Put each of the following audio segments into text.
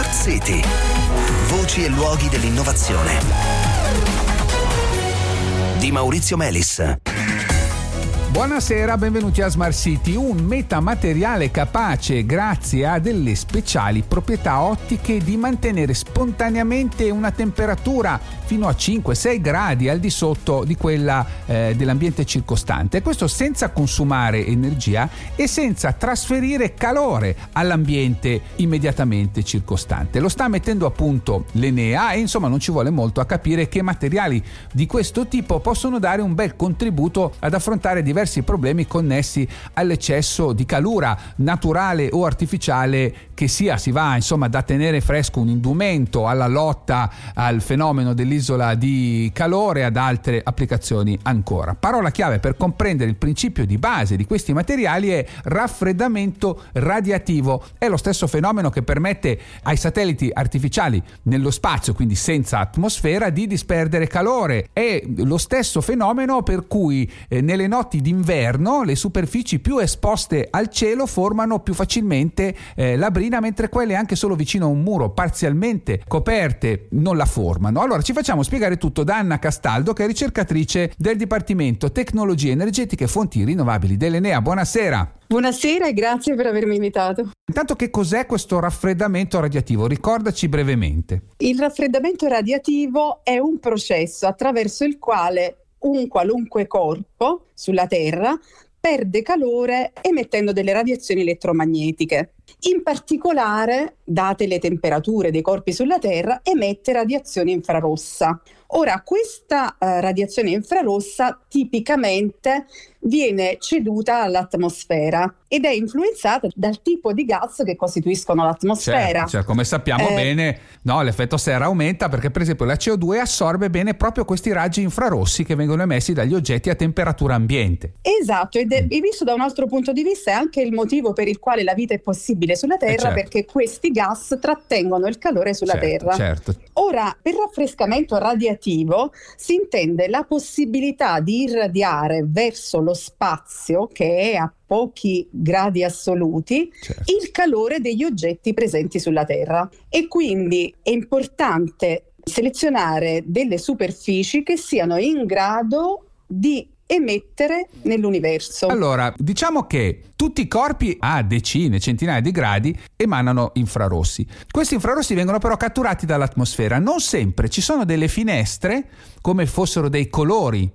Smart City. Voci e luoghi dell'innovazione. Di Maurizio Melis. Buonasera, benvenuti a Smart City, un metamateriale capace, grazie a delle speciali proprietà ottiche, di mantenere spontaneamente una temperatura fino a 5-6 gradi al di sotto di quella dell'ambiente circostante. Questo senza consumare energia e senza trasferire calore all'ambiente immediatamente circostante. Lo sta mettendo a punto l'Enea e insomma non ci vuole molto a capire che materiali di questo tipo possono dare un bel contributo ad affrontare diversi problemi connessi all'eccesso di calura naturale o artificiale che sia. Si va insomma da tenere fresco un indumento alla lotta al fenomeno dell'isola di calore, ad altre applicazioni ancora. Parola chiave per comprendere il principio di base di questi materiali è raffreddamento radiativo. È lo stesso fenomeno che permette ai satelliti artificiali nello spazio, quindi senza atmosfera, di disperdere calore. È lo stesso fenomeno per cui nelle notti d'inverno le superfici più esposte al cielo formano più facilmente la brina, mentre quelle anche solo vicino a un muro parzialmente coperte non la formano. Allora ci facciamo spiegare tutto da Anna Castaldo, che è ricercatrice del Dipartimento Tecnologie Energetiche e Fonti Rinnovabili dell'Enea. Buonasera. Buonasera e grazie per avermi invitato. Intanto, che cos'è questo raffreddamento radiativo? Ricordaci brevemente. Il raffreddamento radiativo è un processo attraverso il quale un qualunque corpo sulla Terra perde calore emettendo delle radiazioni elettromagnetiche. In particolare, date le temperature dei corpi sulla Terra, emette radiazione infrarossa. Ora, questa radiazione infrarossa tipicamente viene ceduta all'atmosfera ed è influenzata dal tipo di gas che costituiscono l'atmosfera. Certo, come sappiamo bene, no, l'effetto serra aumenta perché per esempio la CO2 assorbe bene proprio questi raggi infrarossi che vengono emessi dagli oggetti a temperatura ambiente. Esatto, ed è visto da un altro punto di vista è anche il motivo per il quale la vita è possibile sulla Terra, certo. Perché questi gas trattengono il calore sulla Terra. Certo. Ora, per raffrescamento radiativo si intende la possibilità di irradiare verso lo spazio, che è a pochi gradi assoluti, certo, il calore degli oggetti presenti sulla Terra. E quindi è importante selezionare delle superfici che siano in grado di emettere nell'universo. Allora, diciamo che tutti i corpi a decine, centinaia di gradi emanano infrarossi. Questi infrarossi vengono però catturati dall'atmosfera. Non sempre, ci sono delle finestre, come fossero dei colori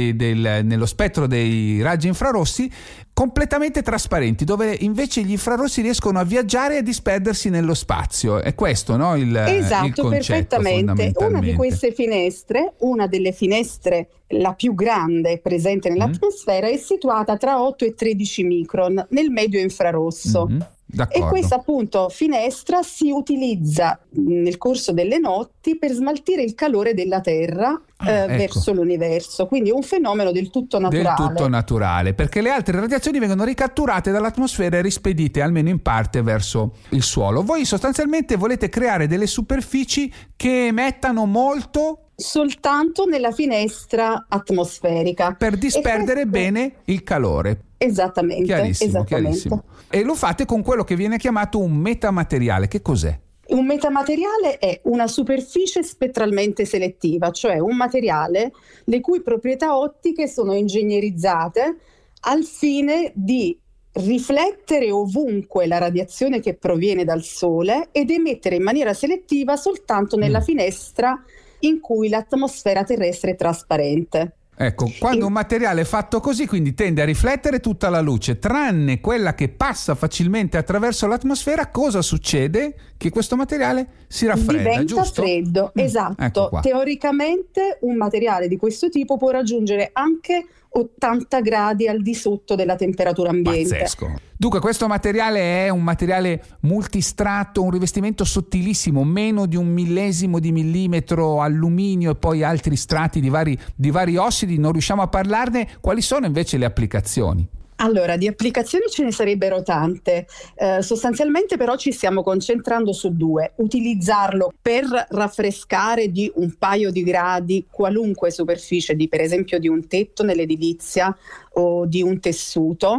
nello spettro dei raggi infrarossi, completamente trasparenti, dove invece gli infrarossi riescono a viaggiare e a disperdersi nello spazio. È questo, no? Il concetto, perfettamente. Una di queste finestre, una delle finestre, la più grande presente nell'atmosfera, è situata tra 8 e 13 micron nel medio infrarosso. D'accordo. E questa appunto finestra si utilizza nel corso delle notti per smaltire il calore della Terra verso l'universo, quindi è un fenomeno del tutto naturale. Del tutto naturale, perché le altre radiazioni vengono ricatturate dall'atmosfera e rispedite almeno in parte verso il suolo. Voi sostanzialmente volete creare delle superfici che emettano molto soltanto nella finestra atmosferica per disperdere bene il calore. Esattamente. Chiarissimo. E lo fate con quello che viene chiamato un metamateriale. Che cos'è? Un metamateriale è una superficie spettralmente selettiva, cioè un materiale le cui proprietà ottiche sono ingegnerizzate al fine di riflettere ovunque la radiazione che proviene dal Sole ed emettere in maniera selettiva soltanto nella finestra in cui l'atmosfera terrestre è trasparente. Ecco, quando un materiale è fatto così, quindi tende a riflettere tutta la luce, tranne quella che passa facilmente attraverso l'atmosfera, cosa succede? Che questo materiale si raffredda, diventa giusto? freddo, esatto. Ecco, teoricamente un materiale di questo tipo può raggiungere anche 80 gradi al di sotto della temperatura ambiente. Pazzesco. Dunque questo materiale è un materiale multistrato, un rivestimento sottilissimo, meno di 1/1000 di millimetro alluminio e poi altri strati di vari ossidi. Non riusciamo a parlarne. Quali sono invece le applicazioni? Allora, di applicazioni ce ne sarebbero tante, sostanzialmente però ci stiamo concentrando su due: utilizzarlo per raffrescare di un paio di gradi qualunque superficie, per esempio di un tetto nell'edilizia o di un tessuto,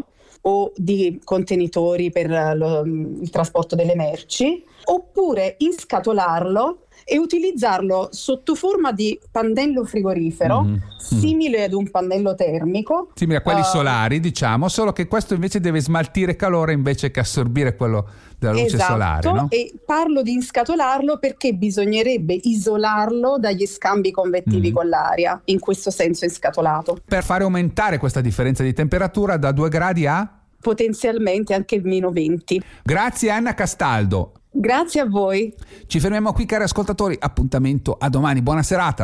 o di contenitori per il trasporto delle merci, oppure inscatolarlo e utilizzarlo sotto forma di pannello frigorifero, simile ad un pannello termico. Simile a quelli solari, diciamo, solo che questo invece deve smaltire calore invece che assorbire quello della luce solare, no? E parlo di inscatolarlo perché bisognerebbe isolarlo dagli scambi convettivi con l'aria, in questo senso inscatolato. Per fare aumentare questa differenza di temperatura da 2 gradi a? Potenzialmente anche meno 20. Grazie Anna Castaldo. Grazie a voi. Ci fermiamo qui, cari ascoltatori, appuntamento a domani, buona serata.